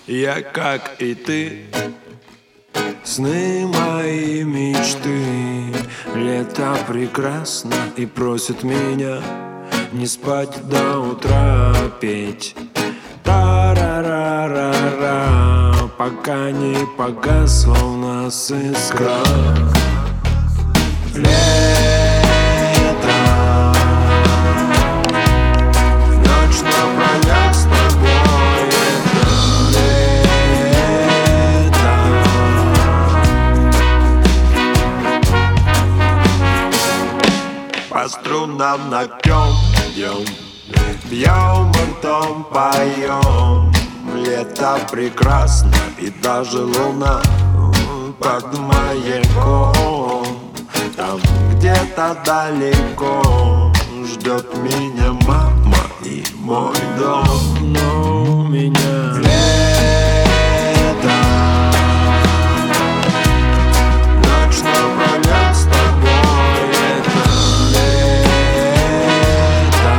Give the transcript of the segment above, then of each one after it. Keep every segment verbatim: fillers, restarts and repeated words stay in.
Я, как и ты, сны мои мечты. Лето прекрасно и просит меня не спать до утра, петь та-ра-ра-ра-ра, пока не погасла у нас искра. Лето, ночь напролёт с тобой. Это лето. По струнам ногтем бьем, бьем ртом, поем. Лето прекрасно и даже луна под маяком. Там где-то далеко ждет меня мама и мой дом. Но у меня лето, ночь напролёт с тобой. Это лето.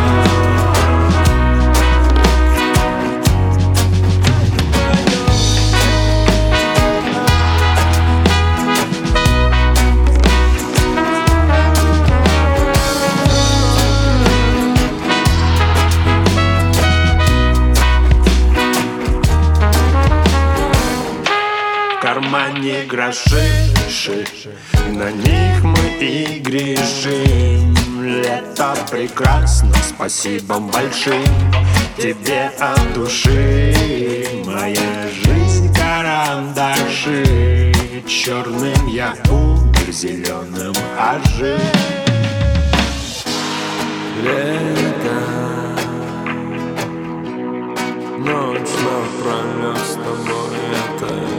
В кармане гроши, на них мы и грешим. Лето прекрасно, спасибо большим тебе от души. Моя жизнь карандаши, черным я умер, зеленым ожил. Лето, ночь напролёт с тобой. Это